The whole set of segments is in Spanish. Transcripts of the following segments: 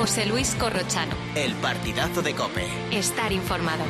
José Luis Corrochano. El partidazo de COPE. Estar informado.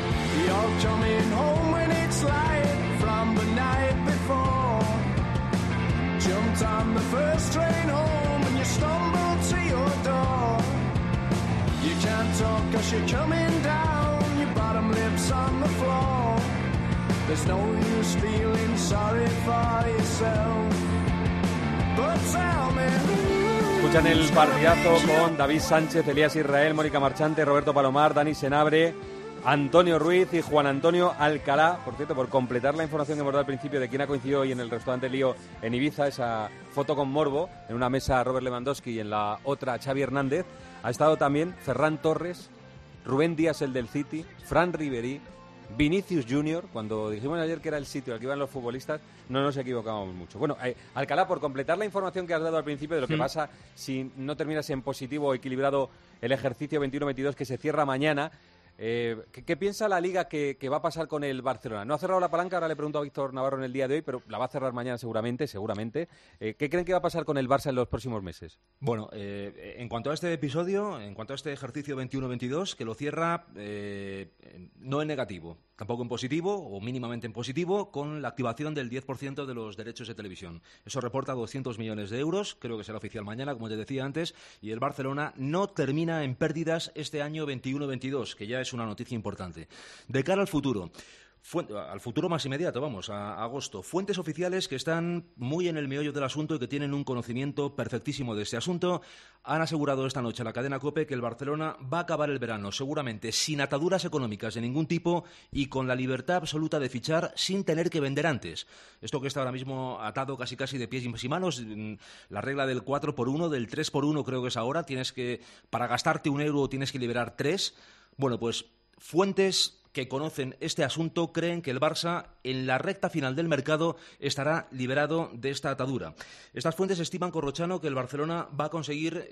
There's no use feeling sorry for yourself. But tell me. Escuchan el partidazo con David Sánchez, Elías Israel, Mónica Marchante, Roberto Palomar, Dani Senabre, Antonio Ruiz y Juan Antonio Alcalá. Por cierto, por completar la información que hemos dado al principio de quién ha coincidido hoy en el restaurante Lío en Ibiza, esa foto con morbo, en una mesa Robert Lewandowski y en la otra Xavi Hernández, ha estado también Ferran Torres, Rubén Díaz, el del City, Fran Ribéry, Vinicius Junior. Cuando dijimos ayer que era el sitio al que iban los futbolistas, no nos equivocábamos mucho. Bueno, Alcalá, por completar la información que has dado al principio de lo que pasa si no terminas en positivo o equilibrado el ejercicio 21-22 que se cierra mañana, ¿qué piensa la Liga que va a pasar con el Barcelona? No ha cerrado la palanca, ahora le pregunto a Víctor Navarro en el día de hoy, pero la va a cerrar mañana seguramente. ¿Qué creen que va a pasar con el Barça en los próximos meses? Bueno, en cuanto a este episodio, en cuanto a este ejercicio 21-22, que lo cierra no en negativo, tampoco en positivo o mínimamente en positivo, con la activación del 10% de los derechos de televisión. Eso reporta 200 millones de euros, creo que será oficial mañana, como te decía antes, y el Barcelona no termina en pérdidas este año 21-22, que ya es una noticia importante. De cara al futuro, al futuro más inmediato, vamos, a agosto. Fuentes oficiales que están muy en el meollo del asunto y que tienen un conocimiento perfectísimo de este asunto han asegurado esta noche a la cadena COPE que el Barcelona va a acabar el verano seguramente sin ataduras económicas de ningún tipo y con la libertad absoluta de fichar sin tener que vender antes. Esto que está ahora mismo atado casi de pies y manos, la regla del 4x1, del 3x1 creo que es ahora, para gastarte €1 tienes que liberar 3. Bueno, pues fuentes que conocen este asunto creen que el Barça en la recta final del mercado estará liberado de esta atadura. Estas fuentes estiman, Corrochano, que el Barcelona va a conseguir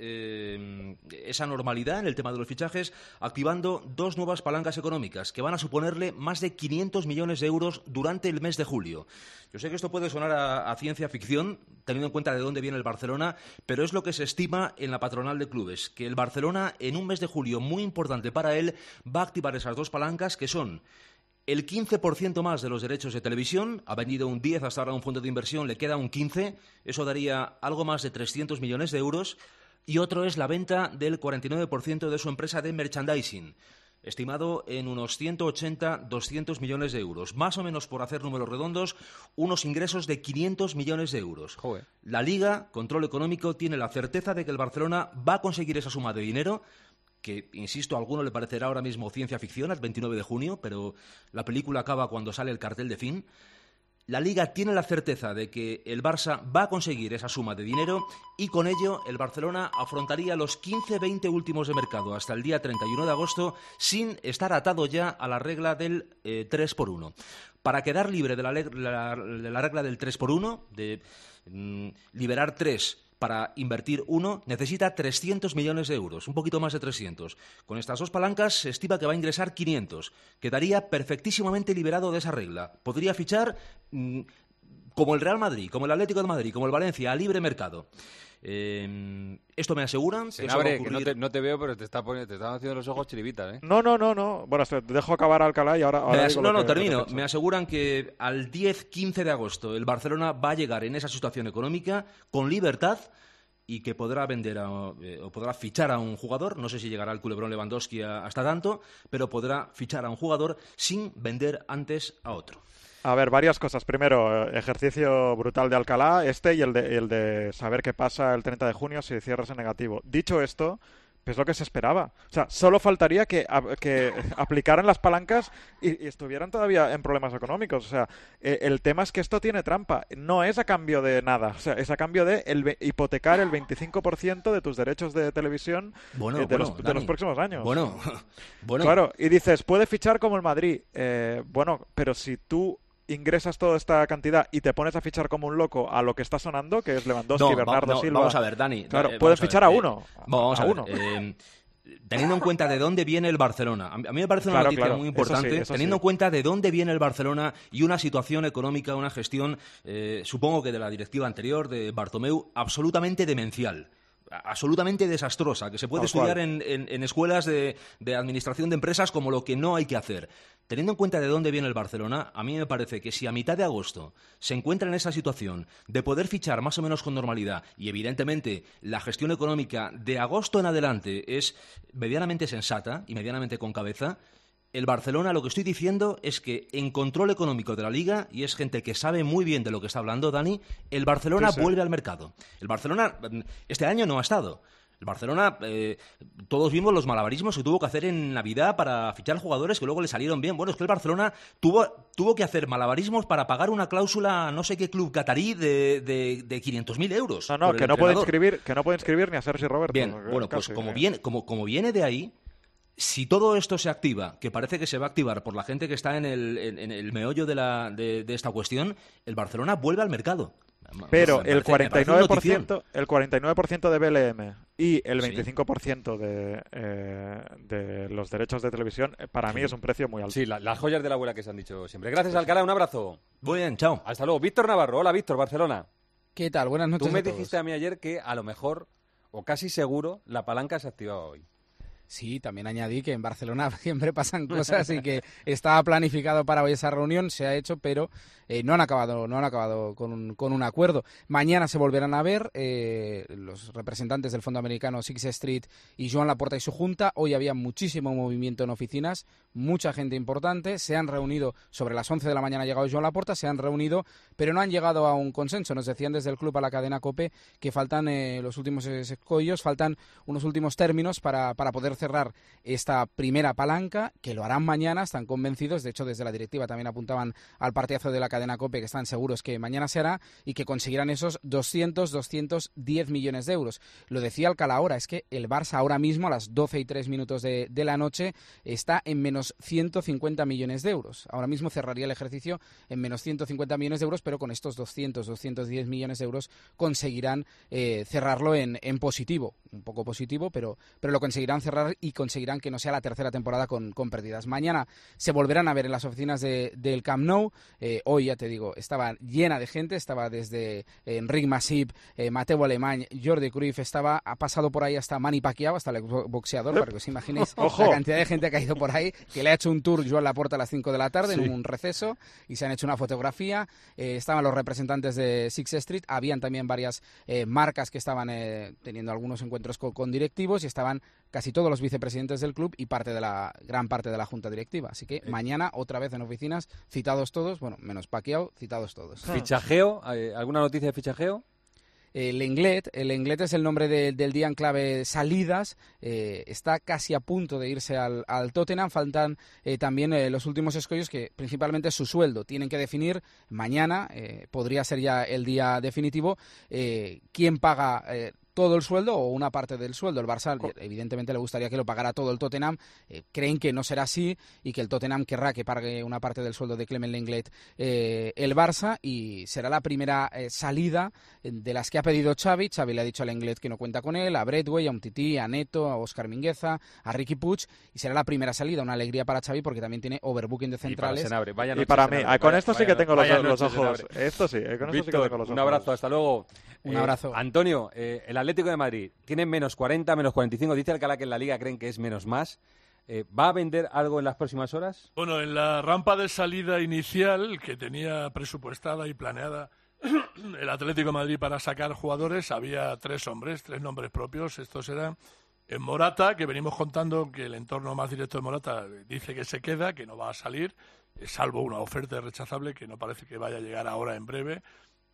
esa normalidad en el tema de los fichajes activando 2 nuevas palancas económicas que van a suponerle más de 500 millones de euros durante el mes de julio. Yo sé que esto puede sonar a ciencia ficción, teniendo en cuenta de dónde viene el Barcelona, pero es lo que se estima en la patronal de clubes, que el Barcelona en un mes de julio muy importante para él va a activar esas 2 palancas que son el 15% más de los derechos de televisión, ha vendido un 10 hasta ahora un fondo de inversión, le queda un 15, eso daría algo más de 300 millones de euros, y otro es la venta del 49% de su empresa de merchandising, estimado en unos 180-200 millones de euros, más o menos, por hacer números redondos, unos ingresos de 500 millones de euros. Joder. La Liga, Control Económico, tiene la certeza de que el Barcelona va a conseguir esa suma de dinero, que, insisto, a alguno le parecerá ahora mismo ciencia ficción, al 29 de junio, pero la película acaba cuando sale el cartel de fin. La Liga tiene la certeza de que el Barça va a conseguir esa suma de dinero y con ello el Barcelona afrontaría los 15-20 últimos de mercado hasta el día 31 de agosto sin estar atado ya a la regla del 3x1. Para quedar libre de la regla del 3x1, de liberar 3 para invertir 1, necesita 300 millones de euros, un poquito más de 300. Con estas 2 palancas se estima que va a ingresar 500. Quedaría perfectísimamente liberado de esa regla. Podría fichar como el Real Madrid, como el Atlético de Madrid, como el Valencia, a libre mercado. Esto me aseguran que eso va a ocurrir... que no te veo, pero te están haciendo los ojos chiribitas, ¿eh? No. Bueno, te dejo acabar a Alcalá y ahora termino. Me aseguran que al 10-15 de agosto el Barcelona va a llegar en esa situación económica con libertad y que podrá vender o podrá fichar a un jugador. No sé si llegará el culebrón Lewandowski hasta tanto, pero podrá fichar a un jugador sin vender antes a otro. A ver, varias cosas. Primero, ejercicio brutal de Alcalá, y el de saber qué pasa el 30 de junio si cierras en negativo. Dicho esto, es lo que se esperaba. O sea, solo faltaría que aplicaran las palancas y estuvieran todavía en problemas económicos. O sea, el tema es que esto tiene trampa. No es a cambio de nada. O sea, es a cambio de hipotecar el 25% de tus derechos de televisión de los próximos años. Bueno. Claro, y dices, puede fichar como el Madrid. Pero si tú ingresas toda esta cantidad y te pones a fichar como un loco a lo que está sonando, que es Lewandowski, Bernardo Silva... Vamos a ver, Dani. Claro, pueden fichar a uno. Vamos a uno. Teniendo en cuenta de dónde viene el Barcelona, a mí me parece una noticia muy importante, eso teniendo en cuenta de dónde viene el Barcelona y una situación económica, una gestión, supongo que de la directiva anterior, de Bartomeu, absolutamente demencial. absolutamente desastrosa, que se puede estudiar en escuelas de administración de empresas como lo que no hay que hacer. Teniendo en cuenta de dónde viene el Barcelona, a mí me parece que si a mitad de agosto se encuentra en esa situación de poder fichar más o menos con normalidad, y evidentemente la gestión económica de agosto en adelante es medianamente sensata y medianamente con cabeza, el Barcelona, lo que estoy diciendo es que en control económico de la Liga, y es gente que sabe muy bien de lo que está hablando Dani, el Barcelona vuelve al mercado. El Barcelona este año no ha estado. El Barcelona, todos vimos los malabarismos que tuvo que hacer en Navidad para fichar jugadores que luego le salieron bien. Bueno, es que el Barcelona tuvo que hacer malabarismos para pagar una cláusula a no sé qué club catarí de 500.000 euros. No, que no puede inscribir ni a Sergi Roberto. Bien, bueno, pues como viene de ahí, si todo esto se activa, que parece que se va a activar por la gente que está en el meollo de esta cuestión, el Barcelona vuelve al mercado. Pero el 49% de BLM y el 25% de los derechos de televisión, para mí es un precio muy alto. Sí, las joyas de la abuela que se han dicho siempre. Gracias, Alcalá, un abrazo. Muy bien, chao. Hasta luego. Víctor Navarro. Hola, Víctor, Barcelona. ¿Qué tal? Buenas noches. Tú me dijiste a mí ayer que a lo mejor, o casi seguro, la palanca se activaba hoy. Sí, también añadí que en Barcelona siempre pasan cosas y que estaba planificado para hoy esa reunión, se ha hecho, pero no han acabado con un acuerdo. Mañana se volverán a ver los representantes del Fondo Americano Sixth Street y Joan Laporta y su junta. Hoy había muchísimo movimiento en oficinas, mucha gente importante. Se han reunido, sobre las 11 de la mañana ha llegado Joan Laporta, se han reunido, pero no han llegado a un consenso. Nos decían desde el club a la cadena COPE que faltan los últimos escollos, faltan unos últimos términos para poder cerrar esta primera palanca, que lo harán mañana, están convencidos. De hecho, desde la directiva también apuntaban al partidazo de la cadena COPE que están seguros que mañana se hará y que conseguirán esos 210 millones de euros. Lo decía Alcalá ahora, es que el Barça ahora mismo a las 12:03 de la noche está en menos 150 millones de euros. Ahora mismo cerraría el ejercicio en menos 150 millones de euros, pero con estos 210 millones de euros conseguirán cerrarlo en positivo, un poco positivo, pero lo conseguirán cerrar y conseguirán que no sea la tercera temporada con pérdidas. Mañana se volverán a ver en las oficinas del Camp Nou. Hoy, ya te digo, estaba llena de gente, estaba desde Enric Masip, Mateu Alemany, Jordi Cruyff, ha pasado por ahí hasta Manny Pacquiao, hasta el boxeador, para que os imaginéis la cantidad de gente que ha ido por ahí, que le ha hecho un tour Joan Laporta a las 5 de la tarde en un receso y se han hecho una fotografía. Estaban los representantes de Sixth Street, habían también varias marcas que estaban teniendo algunos encuentros con directivos y estaban casi todos los vicepresidentes del club y gran parte de la junta directiva. Así que mañana otra vez en oficinas, citados todos, bueno, menos Pacquiao, citados todos. ¿Fichajeo? ¿Alguna noticia de fichajeo? El Lenglet es el nombre del día en clave salidas, está casi a punto de irse al Tottenham. Faltan también los últimos escollos, que principalmente es su sueldo. Tienen que definir mañana, podría ser ya el día definitivo, quién paga todo el sueldo o una parte del sueldo. El Barça evidentemente le gustaría que lo pagara todo el Tottenham, creen que no será así y que el Tottenham querrá que pague una parte del sueldo de Clement Lenglet el Barça, y será la primera salida de las que ha pedido Xavi. Xavi le ha dicho a Lenglet que no cuenta con él, a Bradway, a Umtiti, a Neto, a Óscar Mingueza, a Riqui Puig, y será la primera salida. Una alegría para Xavi porque también tiene overbooking de centrales. Y para mí, con esto sí que tengo los ojos. Esto sí, con esto sí que tengo los ojos. Un abrazo, hasta luego. Un abrazo. Antonio, el Atlético de Madrid tiene menos 40, menos 45. Dice Alcalá que en la Liga creen que es menos más. ¿Va a vender algo en las próximas horas? Bueno, en la rampa de salida inicial que tenía presupuestada y planeada el Atlético de Madrid para sacar jugadores, había tres nombres propios. Estos eran Morata, que venimos contando que el entorno más directo de Morata dice que se queda, que no va a salir, salvo una oferta rechazable que no parece que vaya a llegar ahora en breve.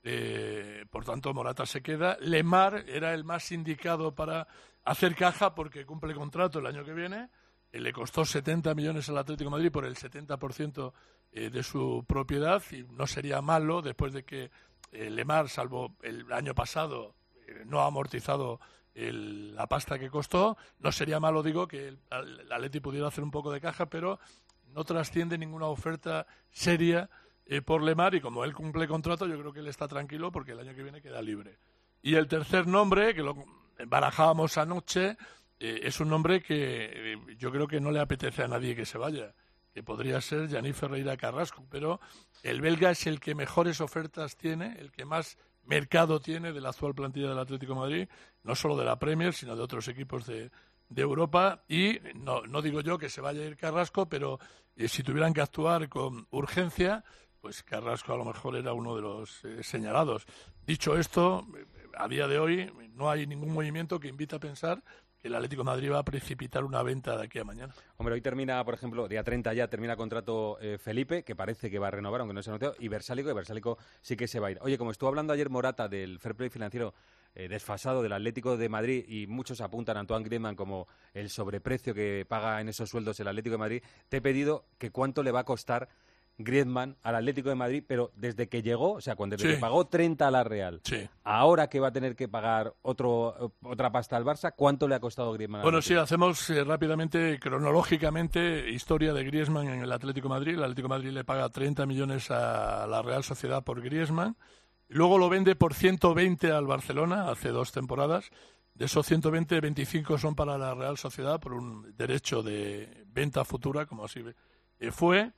Por tanto, Morata se queda. Lemar era el más indicado para hacer caja porque cumple contrato el año que viene. Le costó 70 millones al Atlético de Madrid por el 70% de su propiedad, y no sería malo después de que Lemar, salvo el año pasado, no ha amortizado la pasta que costó. No sería malo, digo, que el Atleti pudiera hacer un poco de caja, pero no trasciende ninguna oferta seria por Lemar, y como él cumple contrato, yo creo que él está tranquilo porque el año que viene queda libre. Y el tercer nombre, que lo barajábamos anoche, es un nombre que yo creo que no le apetece a nadie que se vaya, que podría ser Yannick Ferreira Carrasco, pero el belga es el que mejores ofertas tiene, el que más mercado tiene de la actual plantilla del Atlético de Madrid, no solo de la Premier, sino de otros equipos de Europa. Y no digo yo que se vaya a ir Carrasco, pero si tuvieran que actuar con urgencia, pues Carrasco a lo mejor era uno de los señalados. Dicho esto, a día de hoy no hay ningún movimiento que invite a pensar que el Atlético de Madrid va a precipitar una venta de aquí a mañana. Hombre, hoy termina, por ejemplo, día 30 ya termina contrato Felipe, que parece que va a renovar, aunque no se ha anunciado, y Versálico sí que se va a ir. Oye, como estuvo hablando ayer Morata del fair play financiero desfasado del Atlético de Madrid, y muchos apuntan a Antoine Griezmann como el sobreprecio que paga en esos sueldos el Atlético de Madrid, te he pedido que cuánto le va a costar Griezmann al Atlético de Madrid, pero desde que llegó, o sea, desde que pagó 30 a la Real, ahora que va a tener que pagar otra pasta al Barça, ¿cuánto le ha costado Griezmann? Bueno, sí, hacemos rápidamente, cronológicamente, historia de Griezmann en el Atlético de Madrid. El Atlético de Madrid le paga 30 millones a la Real Sociedad por Griezmann, luego lo vende por 120 al Barcelona hace 2 temporadas. De esos 120, 25 son para la Real Sociedad por un derecho de venta futura, como así fue.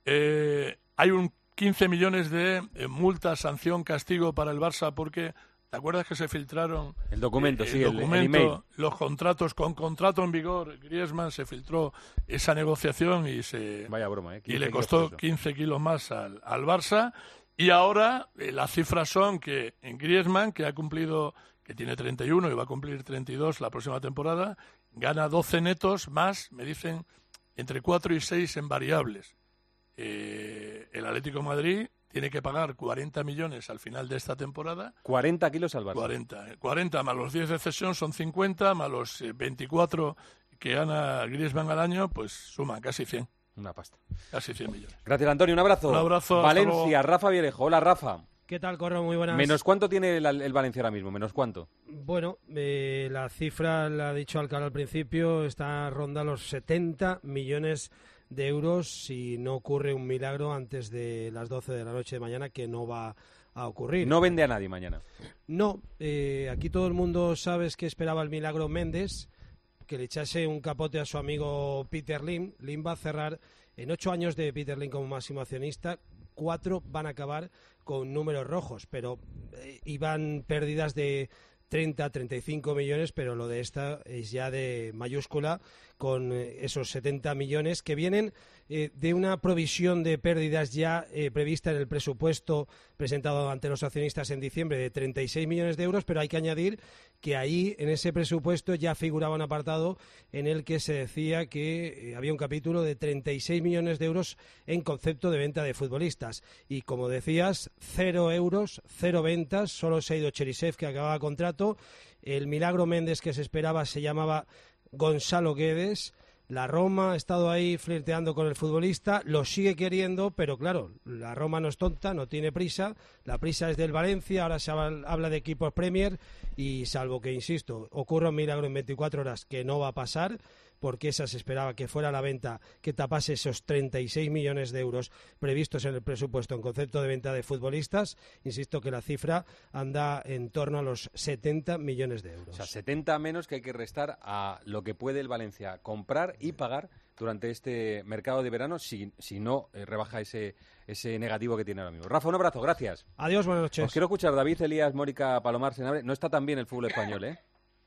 Hay un 15 millones de multa, sanción, castigo para el Barça porque, ¿te acuerdas que se filtraron el documento, el email, los contratos con contrato en vigor? Griezmann se filtró esa negociación y vaya broma, y le costó 15 kilos más al Barça. Y ahora las cifras son que en Griezmann, que tiene 31 y va a cumplir 32 la próxima temporada, gana 12 netos más, me dicen, entre 4 y 6 en variables. El Atlético de Madrid tiene que pagar 40 millones al final de esta temporada. 40 kilos al Barça. 40 más los 10 de cesión son 50, más los 24 que gana Griezmann al año, pues suman casi 100. Una pasta. Casi 100 millones. Gracias, Antonio. Un abrazo. Un abrazo. Valencia, Rafa Villarejo. Hola, Rafa. ¿Qué tal, Corro? Muy buenas. ¿Menos cuánto tiene el Valencia ahora mismo? ¿Menos cuánto? Bueno, la cifra, la ha dicho Alcalá al principio, está ronda los 70 millones de euros si no ocurre un milagro antes de las 12 de la noche de mañana, que no va a ocurrir. No vende a nadie mañana. No, aquí todo el mundo sabe que esperaba el milagro Méndez, que le echase un capote a su amigo Peter Lim. Lim va a cerrar en 8 años de Peter Lim como máximo accionista. 4 van a acabar con números rojos, pero iban pérdidas de 30, 35 millones, pero lo de esta es ya de mayúscula, con esos 70 millones que vienen de una provisión de pérdidas ya prevista en el presupuesto presentado ante los accionistas en diciembre de 36 millones de euros, pero hay que añadir que ahí en ese presupuesto ya figuraba un apartado en el que se decía que había un capítulo de 36 millones de euros en concepto de venta de futbolistas. Y como decías, 0 euros, 0 ventas, solo se ha ido Cherisev, que acababa contrato. El milagro Méndez que se esperaba se llamaba Gonzalo Guedes. La Roma ha estado ahí flirteando con el futbolista, lo sigue queriendo, pero claro, la Roma no es tonta, no tiene prisa, la prisa es del Valencia, ahora se habla de equipos Premier y salvo que, insisto, ocurra un milagro en 24 horas que no va a pasar, porque esa se esperaba que fuera la venta que tapase esos 36 millones de euros previstos en el presupuesto en concepto de venta de futbolistas. Insisto que la cifra anda en torno a los 70 millones de euros. O sea, 70 menos que hay que restar a lo que puede el Valencia comprar y pagar durante este mercado de verano si no rebaja ese negativo que tiene ahora mismo. Rafa, un abrazo, gracias. Adiós, buenas noches. Os quiero escuchar, David, Elías, Mónica, Palomar, Senabre. No está tan bien el fútbol español, ¿eh?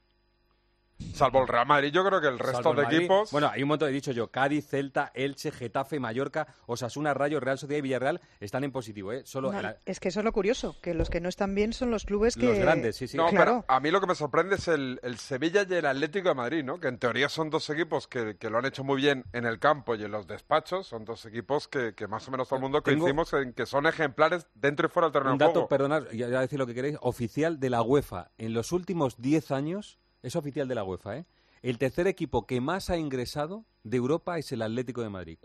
Salvo el Real Madrid, yo creo que el resto de equipos... Bueno, hay un montón, he dicho yo, Cádiz, Celta, Elche, Getafe, Mallorca, Osasuna, Rayo, Real Sociedad y Villarreal están en positivo, ¿eh? Es que eso es lo curioso, que los que no están bien son los clubes que... Los grandes, sí. No, claro. Pero a mí lo que me sorprende es el Sevilla y el Atlético de Madrid, ¿no? Que en teoría son dos equipos que lo han hecho muy bien en el campo y en los despachos. Son dos equipos que más o menos todo el mundo coincidimos en que son ejemplares dentro y fuera del terreno de juego. Un dato, perdonad, ya decir lo que queréis, oficial de la UEFA. En los últimos 10 años, es oficial de la UEFA, ¿eh? El tercer equipo que más ha ingresado de Europa es el Atlético de Madrid,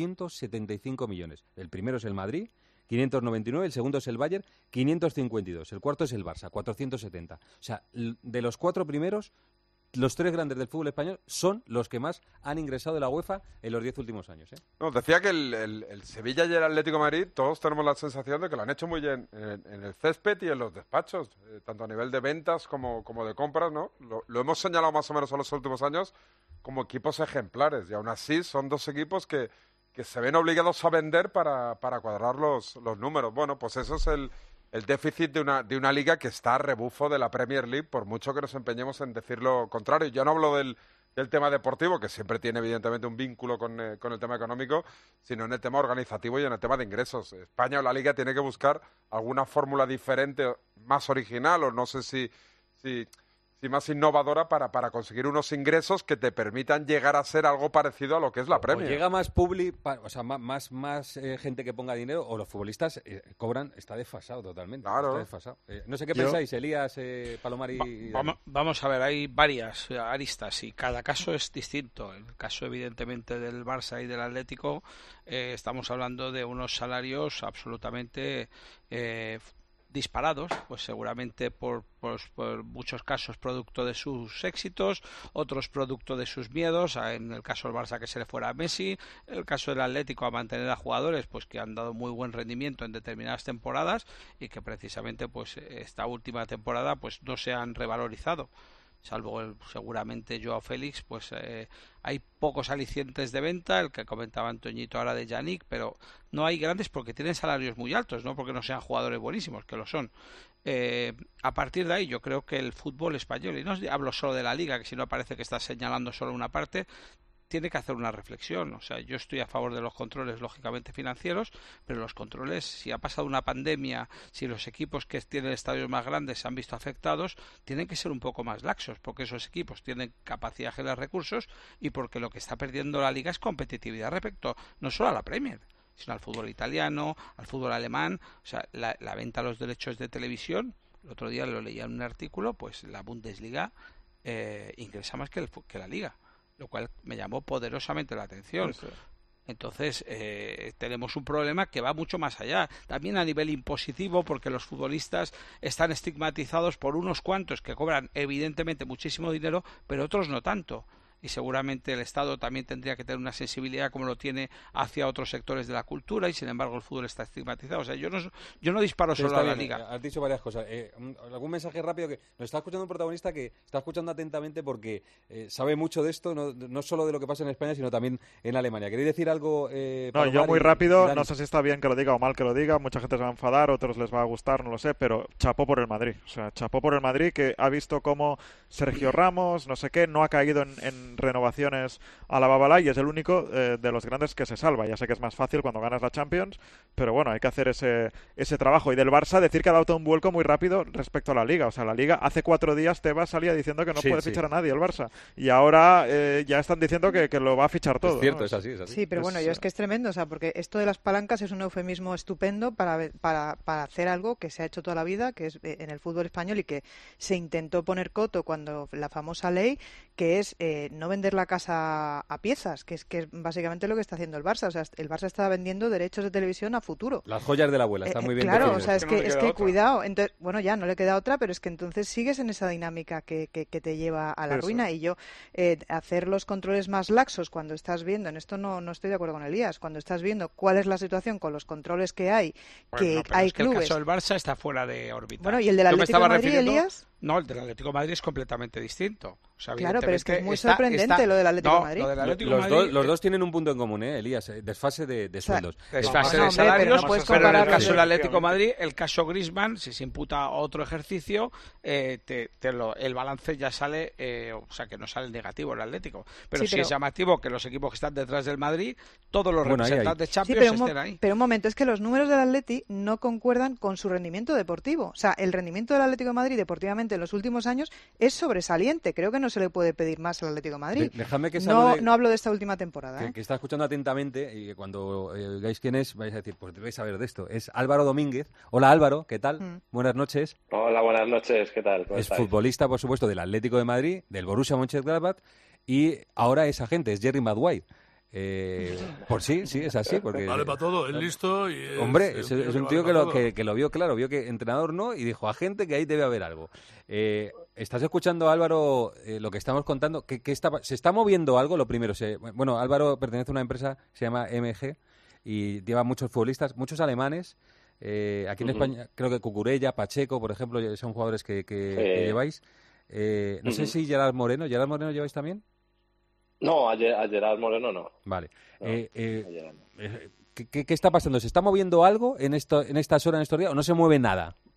475 millones. El primero es el Madrid, 599, el segundo es el Bayern, 552, el cuarto es el Barça, 470. O sea, de los 4 primeros, los 3 grandes del fútbol español son los que más han ingresado de la UEFA en los 10 últimos años, ¿eh? No, decía que el Sevilla y el Atlético de Madrid, todos tenemos la sensación de que lo han hecho muy bien en el césped y en los despachos, tanto a nivel de ventas como de compras, ¿no? Lo hemos señalado más o menos en los últimos años como equipos ejemplares, y aún así son dos equipos que se ven obligados a vender para cuadrar los números. Bueno, pues eso es el déficit de una liga que está a rebufo de la Premier League, por mucho que nos empeñemos en decir lo contrario. Yo no hablo del tema deportivo, que siempre tiene evidentemente un vínculo con el tema económico, sino en el tema organizativo y en el tema de ingresos. España o la liga tiene que buscar alguna fórmula diferente, más original, o no sé si más innovadora para conseguir unos ingresos que te permitan llegar a ser algo parecido a lo que es la Premier. O llega más o sea, más gente que ponga dinero, o los futbolistas cobran, está desfasado totalmente. Claro. Está desfasado. No sé qué pensáis, Elías, Palomar y... Vamos a ver, hay varias aristas y cada caso es distinto. En el caso, evidentemente, del Barça y del Atlético, estamos hablando de unos salarios absolutamente disparados, pues seguramente por muchos casos producto de sus éxitos, otros producto de sus miedos, en el caso del Barça que se le fuera a Messi, en el caso del Atlético a mantener a jugadores pues que han dado muy buen rendimiento en determinadas temporadas y que precisamente pues esta última temporada pues no se han revalorizado, salvo seguramente Joao Félix, pues hay pocos alicientes de venta, el que comentaba Antoñito ahora de Yannick, pero no hay grandes porque tienen salarios muy altos, no porque no sean jugadores buenísimos, que lo son. A partir de ahí yo creo que el fútbol español, y no hablo solo de la Liga, que si no parece que está señalando solo una parte, tiene que hacer una reflexión. O sea, yo estoy a favor de los controles, lógicamente, financieros, pero los controles, si ha pasado una pandemia, si los equipos que tienen estadios más grandes se han visto afectados, tienen que ser un poco más laxos, porque esos equipos tienen capacidad de generar recursos y porque lo que está perdiendo la Liga es competitividad respecto no solo a la Premier, sino al fútbol italiano, al fútbol alemán. O sea, la venta de los derechos de televisión, el otro día lo leía en un artículo, pues la Bundesliga ingresa más que la Liga, lo cual me llamó poderosamente la atención. Entonces tenemos un problema que va mucho más allá, también a nivel impositivo, porque los futbolistas están estigmatizados por unos cuantos que cobran evidentemente muchísimo dinero, pero otros no tanto. Y seguramente el Estado también tendría que tener una sensibilidad como lo tiene hacia otros sectores de la cultura, y sin embargo el fútbol está estigmatizado. O sea, yo no disparo solo a la Liga. Has dicho varias cosas. Algún mensaje rápido, que nos está escuchando un protagonista que está escuchando atentamente porque sabe mucho de esto, no solo de lo que pasa en España, sino también en Alemania. ¿Queréis decir algo? No, yo muy rápido, no sé si está bien que lo diga o mal que lo diga, mucha gente se va a enfadar, otros les va a gustar, no lo sé, pero chapó por el Madrid. O sea, chapó por el Madrid, que ha visto cómo Sergio Ramos, no sé qué, no ha caído en renovaciones a la babalá y es el único de los grandes que se salva. Ya sé que es más fácil cuando ganas la Champions, pero bueno, hay que hacer ese trabajo. Y del Barça decir que ha dado un vuelco muy rápido respecto a la Liga. O sea, la Liga hace 4 días Tebas salía diciendo que no puede fichar a nadie el Barça, y ahora ya están diciendo que lo va a fichar todo. Es cierto, ¿no? es así. Sí, pero bueno, es que es tremendo, o sea, porque esto de las palancas es un eufemismo estupendo para hacer algo que se ha hecho toda la vida, que es en el fútbol español, y que se intentó poner coto cuando la famosa ley, que es no vender la casa a piezas, que es básicamente lo que está haciendo el Barça. O sea, el Barça está vendiendo derechos de televisión a futuro. Las joyas de la abuela, está muy bien. Claro, definido. o sea, es que cuidado. Entonces, bueno, ya no le queda otra, pero es que entonces sigues en esa dinámica que te lleva a la ruina. Y yo, hacer los controles más laxos cuando estás viendo, en esto no estoy de acuerdo con Elías, cuando estás viendo cuál es la situación con los controles que hay, bueno, que hay es que clubes. El caso del Barça está fuera de órbita. Bueno, ¿y el del Atlético de Madrid, Elías? No, el del Atlético de Madrid es completamente distinto. O sea, claro, pero es que es muy sorprendente lo del Atlético de Madrid. Lo del Atlético de Madrid, los dos tienen un punto en común, Elías, desfase de sueldos. Desfase de salarios, pero en el caso del Atlético de Madrid, el caso Griezmann, si se imputa otro ejercicio, el balance ya sale, o sea, que no sale negativo el Atlético. Pero sí es llamativo que los equipos que están detrás del Madrid, todos los representantes Champions estén ahí. Pero un momento, es que los números del Atleti no concuerdan con su rendimiento deportivo. O sea, el rendimiento del Atlético de Madrid deportivamente en los últimos años es sobresaliente. Creo que no se le puede pedir más al Atlético de Madrid. Déjame que no hablo de esta última temporada. Que está escuchando atentamente, y que cuando veáis quién es, vais a decir, pues debéis saber de esto. Es Álvaro Domínguez. Hola Álvaro, ¿qué tal? Buenas noches. Hola, buenas noches, ¿qué tal? Es futbolista, por supuesto, del Atlético de Madrid, del Borussia Mönchengladbach, y ahora es agente, es Jerry Maguire. Por sí, es así. Porque, vale para todo, es listo. Y hombre, es un tío que lo vio claro, vio que entrenador no, y dijo a gente que ahí debe haber algo. ¿Estás escuchando, Álvaro, lo que estamos contando? ¿Se está moviendo algo? Lo primero, bueno, Álvaro pertenece a una empresa que se llama MG y lleva muchos futbolistas, muchos alemanes. Aquí en España, creo que Cucurella, Pacheco, por ejemplo, son jugadores que lleváis. No sé si ¿Gerard Moreno lleváis también? No, a Gerard Moreno no. Vale. ¿Qué está pasando? ¿Se está moviendo algo en estas horas, en estos días, o no se mueve nada?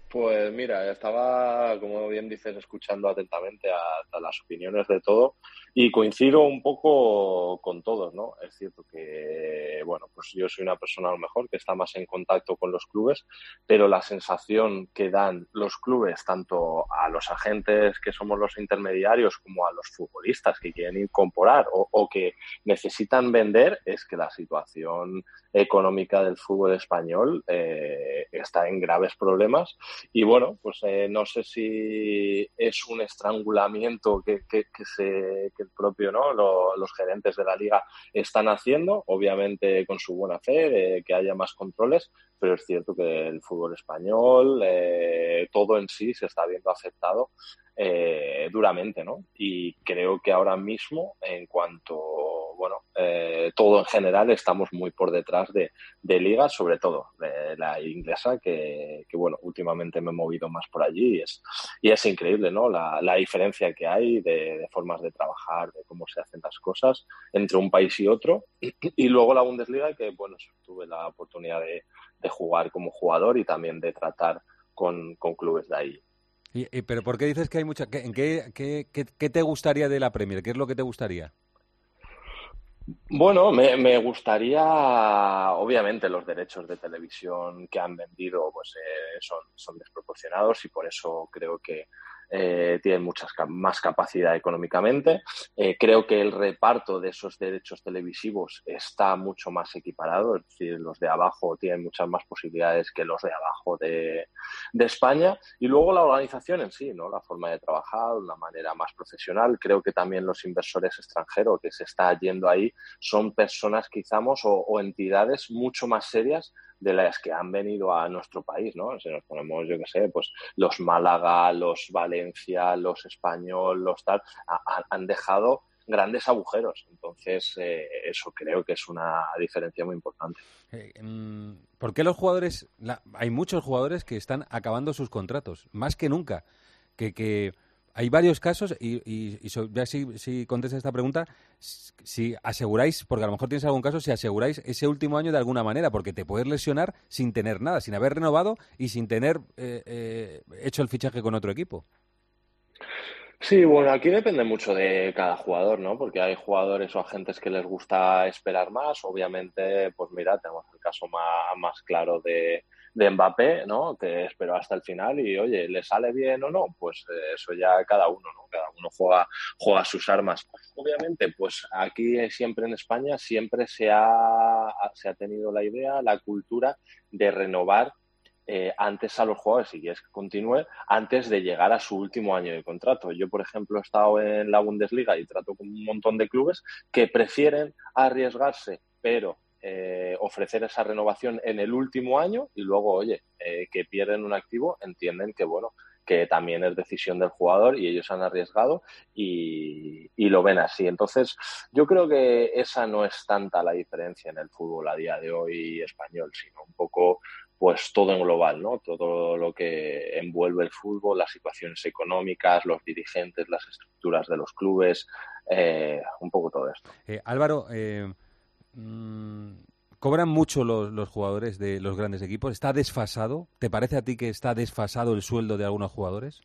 Pues mira, estaba, como bien dices, escuchando atentamente a las opiniones de todo y coincido un poco con todos, ¿no? Es cierto que, bueno, pues yo soy una persona a lo mejor que está más en contacto con los clubes, pero la sensación que dan los clubes, tanto a los agentes que somos los intermediarios como a los futbolistas que quieren incorporar o que necesitan vender, es que la situación económica del fútbol español está en graves problemas. Y bueno, pues no sé si es un estrangulamiento que el propio, ¿no? Los gerentes de la liga están haciendo, obviamente con su buena fe, de que haya más controles, pero es cierto que el fútbol español, todo en sí se está viendo afectado duramente, ¿no? Y creo que ahora mismo, en cuanto, bueno, todo en general, estamos muy por detrás de ligas, sobre todo de la inglesa, que bueno, últimamente me he movido más por allí y es increíble, ¿no? La diferencia que hay de formas de trabajar, de cómo se hacen las cosas entre un país y otro. Y luego la Bundesliga, que bueno, tuve la oportunidad de jugar como jugador y también de tratar con clubes de ahí. ¿Pero por qué dices que hay mucha... ¿Qué te gustaría de la Premier? ¿Qué es lo que te gustaría? Bueno, me gustaría, obviamente los derechos de televisión que han vendido pues son desproporcionados y por eso creo que tienen más capacidad económicamente. Creo que el reparto de esos derechos televisivos está mucho más equiparado, es decir, los de abajo tienen muchas más posibilidades que los de abajo de España. Y luego la organización en sí, ¿no? La forma de trabajar, una manera más profesional. Creo que también los inversores extranjeros que se está yendo ahí son personas quizás o entidades mucho más serias de las que han venido a nuestro país, ¿no? Si nos ponemos, yo qué sé, pues los Málaga, los Valencia, los Español, los tal, han dejado grandes agujeros. Entonces, eso creo que es una diferencia muy importante. ¿Por qué los jugadores... hay muchos jugadores que están acabando sus contratos, más que nunca, que hay varios casos ya si contestas esta pregunta, si aseguráis, porque a lo mejor tienes algún caso, si aseguráis ese último año de alguna manera, porque te puedes lesionar sin tener nada, sin haber renovado y sin tener hecho el fichaje con otro equipo. Sí, bueno, aquí depende mucho de cada jugador, ¿no? Porque hay jugadores o agentes que les gusta esperar más. Obviamente, pues mira, tenemos el caso más claro de Mbappé, ¿no? Que esperó hasta el final y, oye, ¿le sale bien o no? Pues eso ya cada uno, ¿no? Cada uno juega sus armas. Obviamente, pues aquí siempre en España siempre se ha tenido la idea, la cultura de renovar antes a los jugadores, si quieres que continúe, antes de llegar a su último año de contrato. Yo, por ejemplo, he estado en la Bundesliga y trato con un montón de clubes que prefieren arriesgarse, pero ofrecer esa renovación en el último año y luego, oye, que pierden un activo, entienden que, bueno, que también es decisión del jugador y ellos han arriesgado y lo ven así. Entonces, yo creo que esa no es tanta la diferencia en el fútbol a día de hoy español, sino un poco pues todo en global, ¿no? Todo lo que envuelve el fútbol, las situaciones económicas, los dirigentes, las estructuras de los clubes, un poco todo esto. Álvaro, ¿cobran mucho los jugadores de los grandes equipos? ¿Está desfasado? ¿Te parece a ti que está desfasado el sueldo de algunos jugadores?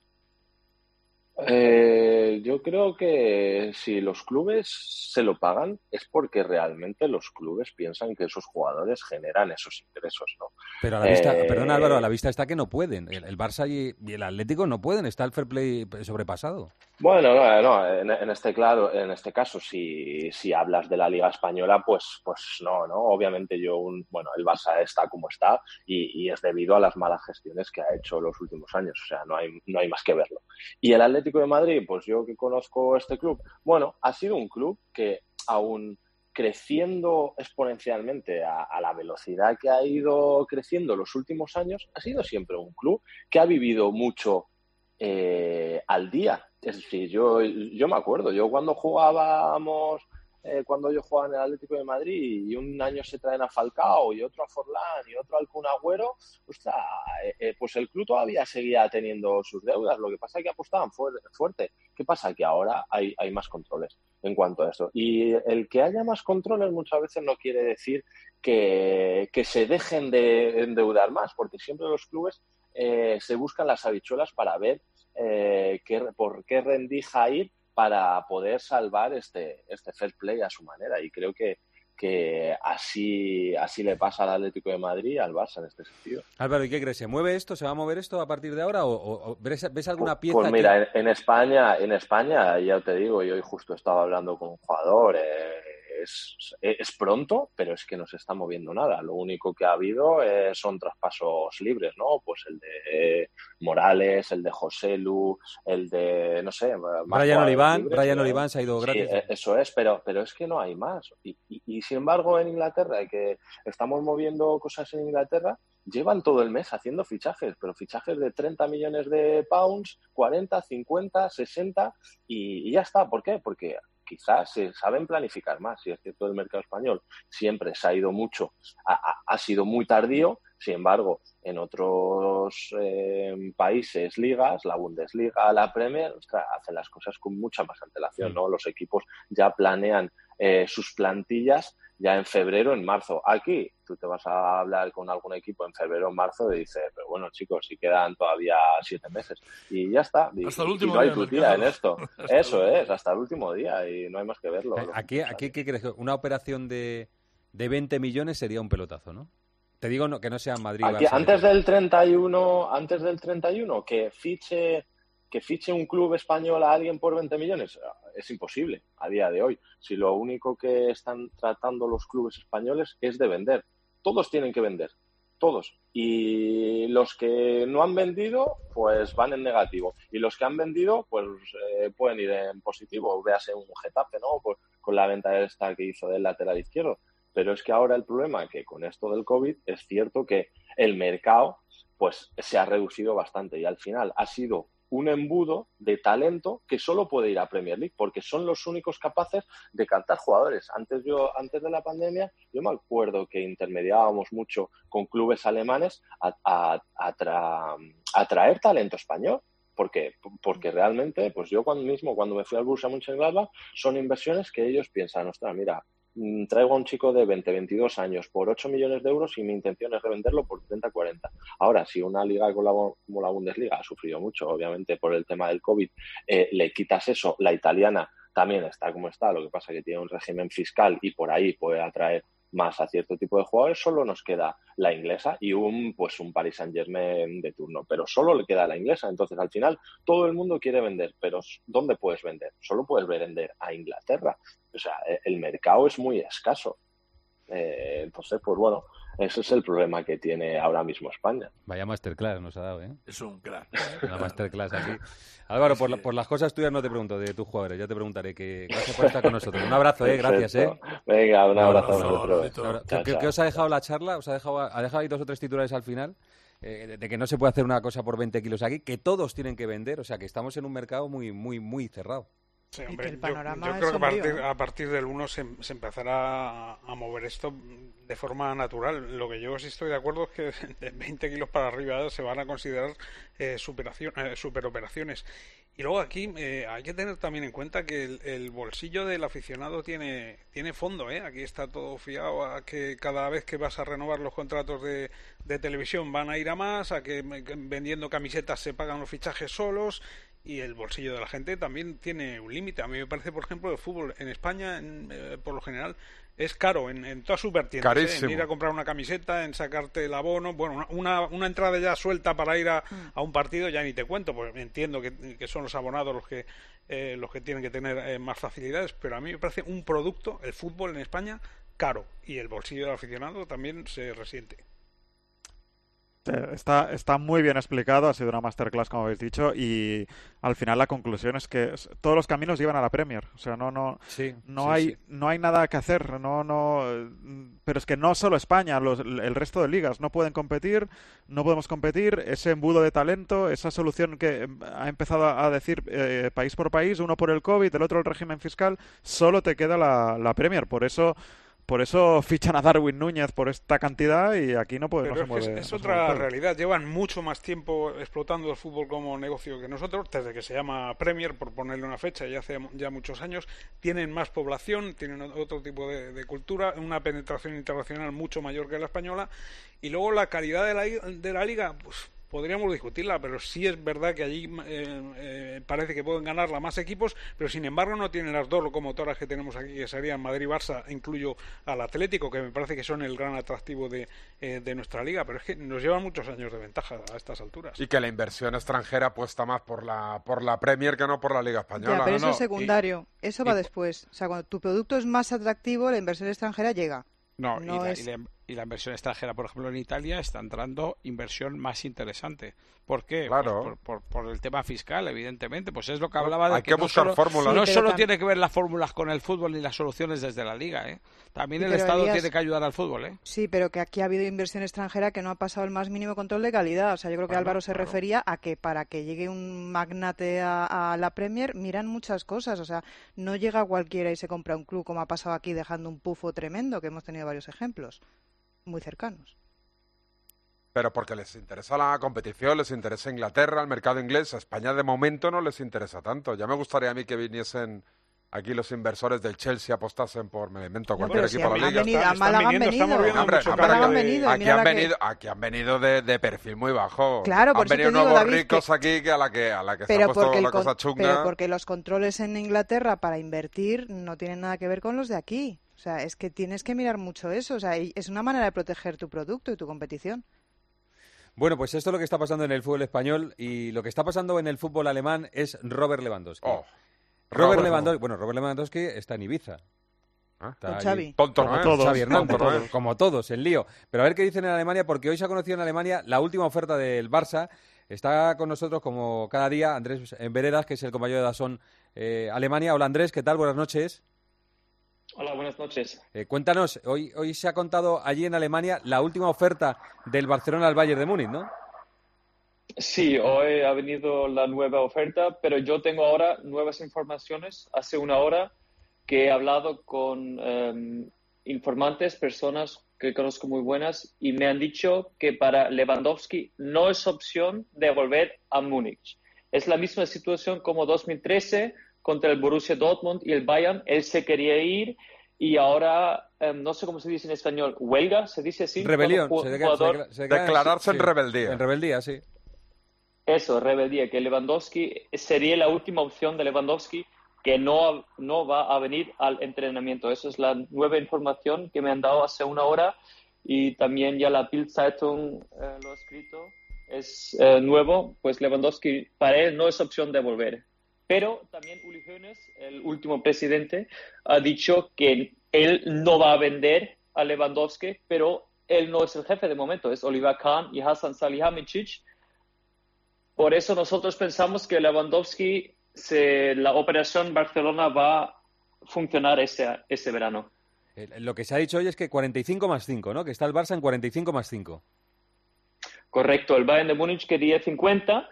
Yo creo que si los clubes se lo pagan es porque realmente los clubes piensan que esos jugadores generan esos ingresos, ¿no? Pero a la vista, perdona Álvaro, a la vista está que no pueden. El Barça y el Atlético no pueden, está el fair play sobrepasado. Bueno, no, en este caso, si hablas de la Liga Española, pues no, obviamente el Barça está como está y es debido a las malas gestiones que ha hecho los últimos años, o sea, no hay más que verlo. Y el Atlético de Madrid, pues yo que conozco este club, bueno, ha sido un club que aún creciendo exponencialmente a la velocidad que ha ido creciendo los últimos años, ha sido siempre un club que ha vivido mucho al día. Es decir, yo me acuerdo, cuando yo jugaba en el Atlético de Madrid y un año se traen a Falcao y otro a Forlán y otro al Kun Agüero, pues el club todavía seguía teniendo sus deudas. Lo que pasa es que apostaban fuerte. ¿Qué pasa? Que ahora hay más controles en cuanto a eso. Y el que haya más controles muchas veces no quiere decir que se dejen de endeudar más, porque siempre los clubes se buscan las habichuelas para ver por qué rendija ir para poder salvar este fair play a su manera. Y creo que así le pasa al Atlético de Madrid y al Barça en este sentido. Álvaro, ¿y qué crees? ¿Se mueve esto? ¿Se va a mover esto a partir de ahora? ¿O ves alguna pieza? Pues mira, en España, ya te digo, yo hoy justo estaba hablando con un jugador, es pronto, pero es que no se está moviendo nada. Lo único que ha habido son traspasos libres, ¿no? Pues el de Morales, el de Joselu, el de, no sé... Brian Oliván se ha ido gratis. Sí, eso es, pero es que no hay más. Y sin embargo, en Inglaterra, que estamos moviendo cosas en Inglaterra, llevan todo el mes haciendo fichajes, pero fichajes de 30 millones de pounds, 40, 50, 60 y ya está. ¿Por qué? Porque quizás se saben planificar más. Si es cierto, el mercado español siempre se ha ido mucho, ha sido muy tardío. Sin embargo, en otros países, ligas, la Bundesliga, la Premier, hacen las cosas con mucha más antelación, ¿no? Los equipos ya planean sus plantillas ya en febrero, en marzo. Aquí tú te vas a hablar con algún equipo en febrero o en marzo y dices, pero bueno, chicos, si quedan todavía 7 meses. Y ya está. Hasta el último y no hay día. tutía en esto. Eso es, hasta el último día y no hay más que verlo. Aquí ¿qué crees? Una operación de 20 millones sería un pelotazo, ¿no? Te digo que no sea Madrid. Aquí, antes del 31, que fiche un club español a alguien por 20 millones, es imposible a día de hoy. Si lo único que están tratando los clubes españoles es de vender. Todos tienen que vender, todos. Y los que no han vendido, pues van en negativo. Y los que han vendido, pues pueden ir en positivo. Véase un Getafe, ¿no? Pues, con la venta esta que hizo del lateral izquierdo. Pero es que ahora el problema es que con esto del COVID es cierto que el mercado pues se ha reducido bastante y al final ha sido un embudo de talento que solo puede ir a Premier League porque son los únicos capaces de captar jugadores. Antes de la pandemia, yo me acuerdo que intermediábamos mucho con clubes alemanes a traer talento español. Porque realmente, pues yo cuando me fui al Borussia Mönchengladbach, son inversiones que ellos piensan, ostras, mira, traigo a un chico de 20, 22 años por 8 millones de euros y mi intención es revenderlo por 30, 40. Ahora, si una liga como la Bundesliga ha sufrido mucho, obviamente, por el tema del COVID, le quitas eso, la italiana también está como está, lo que pasa es que tiene un régimen fiscal y por ahí puede atraer más a cierto tipo de jugadores, solo nos queda la inglesa y un Paris Saint-Germain de turno, pero solo le queda la inglesa. Entonces, al final, todo el mundo quiere vender, pero ¿dónde puedes vender? Solo puedes vender a Inglaterra. O sea, el mercado es muy escaso. Entonces, pues bueno, ese es el problema que tiene ahora mismo España. Vaya masterclass nos ha dado, ¿eh? Es un crack. Una masterclass aquí. Álvaro, por las cosas tuyas no te pregunto de tus jugadores, ya te preguntaré. Gracias por estar con nosotros. Un abrazo, gracias, Venga, un abrazo a vosotros. ¿Qué os ha dejado la charla? ¿Ha dejado ahí 2 o 3 titulares al final? De que no se puede hacer una cosa por 20 kilos aquí, que todos tienen que vender, o sea que estamos en un mercado muy, muy, muy cerrado. Sí, hombre, yo creo que a partir del 1 se empezará a mover esto de forma natural. Lo que yo sí estoy de acuerdo es que de 20 kilos para arriba se van a considerar superoperaciones. Y luego aquí hay que tener también en cuenta que el bolsillo del aficionado tiene fondo, ¿eh? Aquí está todo fiado a que cada vez que vas a renovar los contratos de televisión van a ir a más, a que vendiendo camisetas se pagan los fichajes solos. Y el bolsillo de la gente también tiene un límite. A mí me parece, por ejemplo, el fútbol en España, por lo general, es caro en todas sus vertientes. En ir a comprar una camiseta, en sacarte el abono. Bueno, una entrada ya suelta para ir a un partido, ya ni te cuento, pues entiendo que son los abonados los que tienen que tener más facilidades. Pero a mí me parece un producto, el fútbol en España, caro. Y el bolsillo del aficionado también se resiente. Está muy bien explicado, ha sido una masterclass como habéis dicho y al final la conclusión es que todos los caminos llevan a la Premier, o sea, no hay nada que hacer, pero es que no solo España, el resto de ligas no pueden competir, no podemos competir, ese embudo de talento, esa solución que ha empezado a decir país por país, uno por el COVID, el otro el régimen fiscal, solo te queda la Premier, por eso fichan a Darwin Núñez por esta cantidad y aquí no puede. Pero es otra realidad. Llevan mucho más tiempo explotando el fútbol como negocio que nosotros, desde que se llama Premier, por ponerle una fecha, y hace ya muchos años. Tienen más población, tienen otro tipo de cultura, una penetración internacional mucho mayor que la española. Y luego la calidad de la liga, podríamos discutirla, pero sí es verdad que allí parece que pueden ganarla más equipos, pero sin embargo no tienen las dos locomotoras que tenemos aquí, que serían Madrid y Barça, incluyo al Atlético, que me parece que son el gran atractivo de nuestra liga, pero es que nos llevan muchos años de ventaja a estas alturas. Y que la inversión extranjera apuesta más por la Premier que no por la Liga Española. Ya, pero eso es secundario, eso va después. O sea, cuando tu producto es más atractivo, la inversión extranjera llega. Y la inversión extranjera, por ejemplo, en Italia está entrando inversión más interesante. ¿Por qué? Claro. Pues por el tema fiscal, evidentemente. Pues es lo que hablaba de Hay que buscar fórmulas. No solo tiene que ver las fórmulas con el fútbol ni las soluciones desde la Liga, ¿eh? También el Estado tiene que ayudar al fútbol, ¿eh? Sí, pero que aquí ha habido inversión extranjera que no ha pasado el más mínimo control de calidad. O sea, yo creo que Álvaro se refería a que para que llegue un magnate a la Premier miran muchas cosas. O sea, no llega cualquiera y se compra un club como ha pasado aquí dejando un pufo tremendo, que hemos tenido varios ejemplos muy cercanos. Pero porque les interesa la competición, les interesa Inglaterra, el mercado inglés. A España de momento no les interesa tanto. Ya me gustaría a mí que viniesen aquí los inversores del Chelsea, apostasen por, me invento, cualquier equipo de la Liga. A Málaga Aquí han venido de perfil muy bajo. Claro, han venido nuevos ricos aquí que a la que se ha puesto la cosa chunga. Pero porque los controles en Inglaterra para invertir no tienen nada que ver con los de aquí. O sea, es que tienes que mirar mucho eso. O sea, es una manera de proteger tu producto y tu competición. Bueno, pues esto es lo que está pasando en el fútbol español, y lo que está pasando en el fútbol alemán es Robert Lewandowski. Robert Lewandowski está en Ibiza. Con Xavi. Tonto, como todos, Xavi Hernández, como todos, el lío. Pero a ver qué dicen en Alemania, porque hoy se ha conocido en Alemania la última oferta del Barça. Está con nosotros, como cada día, Andrés Veredas, que es el compañero de DAZN Alemania. Hola Andrés, ¿qué tal? Buenas noches. Hola, buenas noches. Cuéntanos, hoy se ha contado allí en Alemania la última oferta del Barcelona al Bayern de Múnich, ¿no? Sí, hoy ha venido la nueva oferta, pero yo tengo ahora nuevas informaciones. Hace una hora que he hablado con informantes, personas que conozco muy buenas, y me han dicho que para Lewandowski no es opción de volver a Múnich. Es la misma situación como 2013 contra el Borussia Dortmund y el Bayern. Él se quería ir y ahora, no sé cómo se dice en español, huelga, ¿se dice así? Rebelión. Declararse en rebeldía. En rebeldía, sí. Eso, rebeldía, que Lewandowski sería la última opción de Lewandowski, que no va a venir al entrenamiento. Esa es la nueva información que me han dado hace una hora, y también ya la Bild-Zeitung lo ha escrito. Es nuevo, pues Lewandowski para él no es opción de volver. Pero también Uli Hoeneß, el último presidente, ha dicho que él no va a vender a Lewandowski, pero él no es el jefe de momento, es Oliver Kahn y Hasan Salihamidzic. Por eso nosotros pensamos que Lewandowski, la operación Barcelona va a funcionar ese verano. Lo que se ha dicho hoy es que 45 más 5, ¿no? Que está el Barça en 45 más 5. Correcto, el Bayern de Múnich quería 50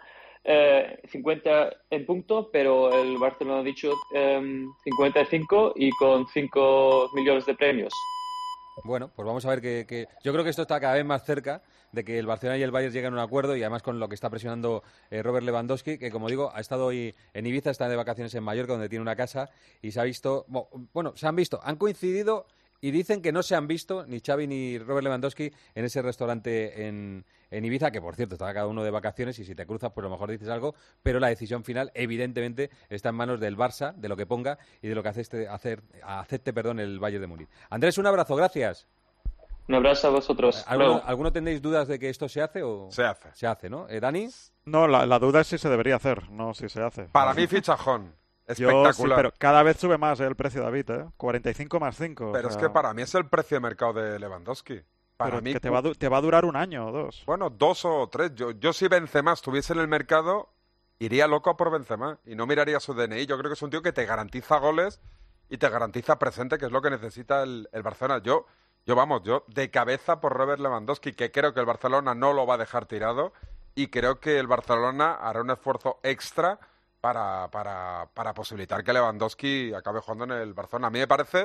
en punto, pero el Barcelona ha dicho 55 y con 5 millones de premios. Bueno, pues vamos a ver que yo creo que esto está cada vez más cerca de que el Barcelona y el Bayern lleguen a un acuerdo, y además con lo que está presionando Robert Lewandowski, que como digo, ha estado hoy en Ibiza, está de vacaciones en Mallorca, donde tiene una casa, y se ha visto, han coincidido, y dicen que no se han visto ni Xavi ni Robert Lewandowski en ese restaurante en Ibiza, que por cierto estaba cada uno de vacaciones, y si te cruzas pues a lo mejor dices algo, pero la decisión final evidentemente está en manos del Barça, de lo que ponga y de lo que acepte el Bayern de Múnich. Andrés, un abrazo, gracias. Un abrazo a vosotros. ¿Alguno tenéis dudas de que esto se hace o...? Se hace. Se hace, ¿no? ¿Dani? No, la duda es si se debería hacer, no si se hace. Para mí fichajón. Espectacular. Sí, pero cada vez sube más el precio, David, 45 más 5. Pero es que para mí es el precio de mercado de Lewandowski. Para mí que te va a durar un año o dos. Bueno, 2 o 3. Yo si Benzema estuviese en el mercado, iría loco por Benzema y no miraría su DNI. Yo creo que es un tío que te garantiza goles y te garantiza presente, que es lo que necesita el Barcelona. Yo de cabeza por Robert Lewandowski, que creo que el Barcelona no lo va a dejar tirado, y creo que el Barcelona hará un esfuerzo extra para posibilitar que Lewandowski acabe jugando en el Barcelona. A mí me parece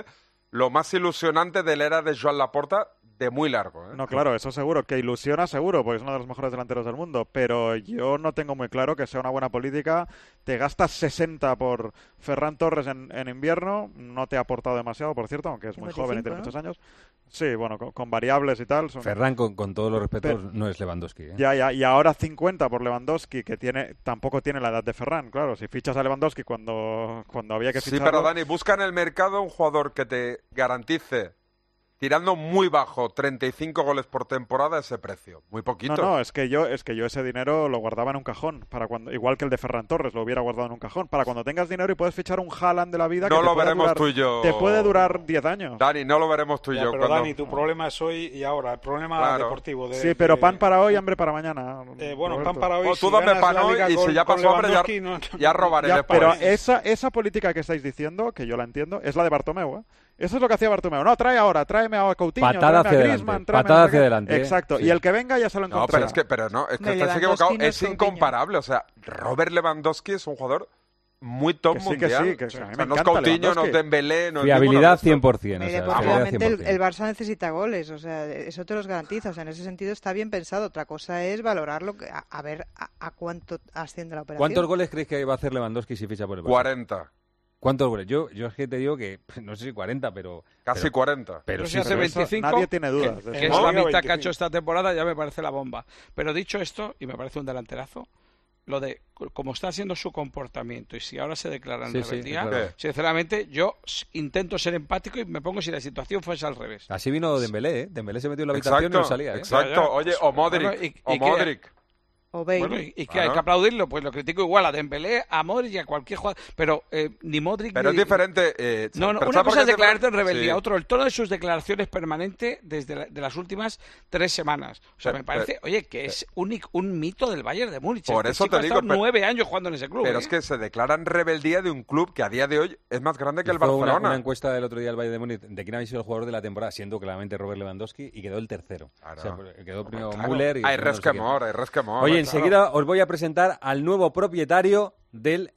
lo más ilusionante de la era de Joan Laporta de muy largo. No, claro, eso seguro, que ilusiona seguro, porque es uno de los mejores delanteros del mundo, pero yo no tengo muy claro que sea una buena política. Te gastas 60 por Ferran Torres en invierno, no te ha aportado demasiado, por cierto, aunque es muy 55, joven y tiene ¿no? muchos años. Sí, bueno, con variables y tal. Ferran, con todos los respetos, no es Lewandowski. Ya, y ahora 50 por Lewandowski, que tampoco tiene la edad de Ferran, claro, si fichas a Lewandowski cuando había que ficharlo... Sí, pero Dani, busca en el mercado un jugador que te garantice, tirando muy bajo, 35 goles por temporada a ese precio. Muy poquito. No, es que yo ese dinero lo guardaba en un cajón, igual que el de Ferran Torres, lo hubiera guardado en un cajón, para cuando tengas dinero y puedes fichar un Haaland de la vida. No que lo veremos tú y yo. Te puede durar 10 años. Dani, no lo veremos tú y yo. Pero Dani, tu problema es hoy y ahora, el problema deportivo. Sí, pero pan para hoy, hambre para mañana. Bueno, Roberto. pan para hoy. Tú dame pan hoy y si ya pasó hambre, ya robaré después. Pero esa política que estáis diciendo, que yo la entiendo, es la de Bartomeu, ¿eh? Eso es lo que hacía Bartomeu. No, tráeme a Coutinho, patada hacia Griezmann, patada hacia adelante. Exacto. Sí. Y el que venga ya se lo encontrará. Es que estás equivocado. Es incomparable. O sea, Robert Lewandowski es un jugador muy top mundial. Que sí, o sea, no es Coutinho, no es Dembélé, no es fiabilidad 100%. Deportivamente el Barça necesita goles, o sea, eso te los garantiza. O sea, en ese sentido está bien pensado. Otra cosa es valorarlo, a ver a cuánto asciende la operación. ¿Cuántos goles crees que va a hacer Lewandowski si ficha por el Barça? 40. ¿Cuántos goles? Yo es que te digo que no sé si 40, pero... Casi 40. Pero si sí, hace 25, nadie tiene dudas. Que es la mitad que ha hecho esta temporada, ya me parece la bomba. Pero dicho esto, y me parece un delanterazo, lo de cómo está siendo su comportamiento y si ahora se declara en rebeldía, claro. Sinceramente yo intento ser empático y me pongo si la situación fuese al revés. Así vino Dembélé, ¿eh? Dembélé se metió en la habitación y no salía, ¿eh? Exacto. Oye, o Modric. Modric. Bueno, ¿y qué hay que aplaudirlo? Pues lo critico igual a Dembélé, a Modric y a cualquier jugador. Pero ni Modric Pero ni... es diferente. Una cosa es declararte en rebeldía, otro el tono de sus declaraciones permanente desde de las últimas 3 semanas. O sea, me parece, que es un mito del Bayern de Múnich. Por eso te digo, ha estado 9 años jugando en ese club. Pero es que se declara en rebeldía de un club que a día de hoy es más grande que el Barcelona. Una encuesta del otro día del Bayern de Múnich de quién había sido el jugador de la temporada, siendo claramente Robert Lewandowski, y quedó el tercero. Claro. O sea, quedó primero Müller y... Hay resquemor. Oye, enseguida os voy a presentar al nuevo propietario del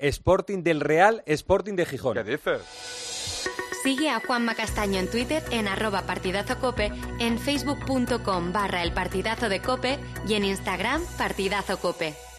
Real Sporting de Gijón. ¿Qué dices? Sigue a Juanma Castaño en Twitter en @partidazocope, en facebook.com/elpartidazo de Cope y en Instagram partidazocope.